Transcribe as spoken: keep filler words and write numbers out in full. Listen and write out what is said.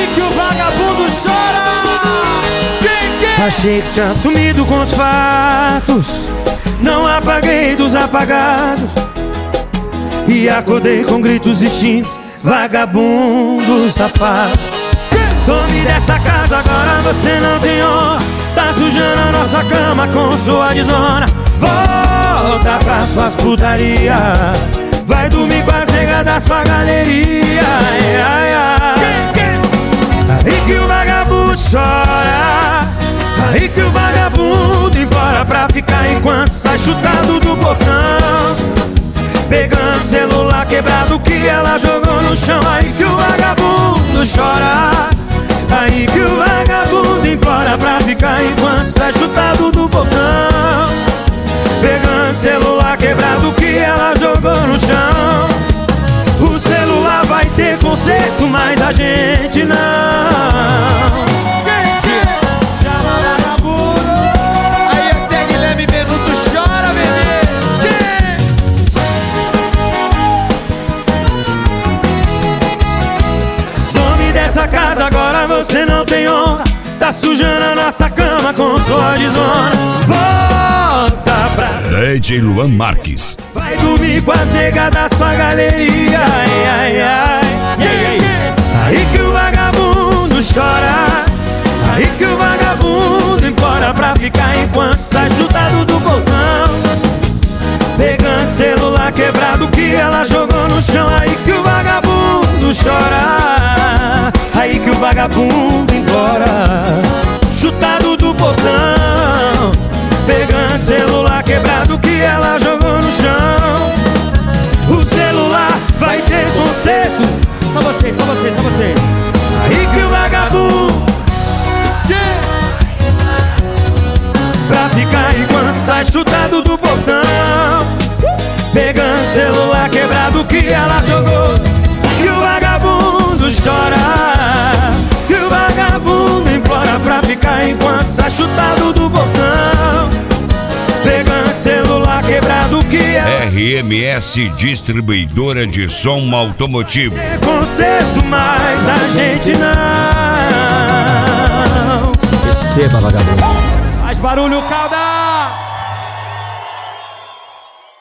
que o vagabundo chora. Quem, quem? Achei que tinha sumido com os fatos, não apaguei dos apagados, e acordei com gritos extintos, vagabundo safado. Some dessa casa, agora você não tem honra, tá sujando a nossa cama com sua desonra. Volta pra suas putaria, vai dormir com as negas da sua galeria. Ai, ai, ai. Aí que o vagabundo chora, aí que o vagabundo implora pra ficar enquanto sai chutado do portão, pegando celular quebrado que ela jogou no chão. Aí que o vagabundo chora, aí que o vagabundo implora pra ficar enquanto sai chutado do portão, pegando celular quebrado que ela jogou no chão. O celular vai ter conserto, mas a gente não. Chama vagabundo. Aí até Guilherme Benuto chora, bebê. Some dessa casa, agora você não tem honra, tá sujando a nossa cama com sua desonra. Volta pra D J Luan Marques. vai dormir com as negas da sua galeria. Ai, ai, ai. Aí que o vagabundo chora, aí que o vagabundo implora pra ficar enquanto sai chutado do portão, pegando celular quebrado que ela jogou no chão. Aí que o vagabundo chora, aí que o vagabundo implora, chutado do portão, pegando celular quebrado que ela jogou no chão. O celular vai ter conserto, Só vocês, só vocês, só vocês. aí que o vagabundo pra ficar enquanto sai chutado do portão, pegando celular quebrado que ela jogou. E o vagabundo chora, e o vagabundo implora pra ficar enquanto sai chutado do portão, pegando celular quebrado que ela R M S Distribuidora de Som Automotivo. tem conserto, mas a gente não. Receba, vagabundo. Faz barulho, Calda.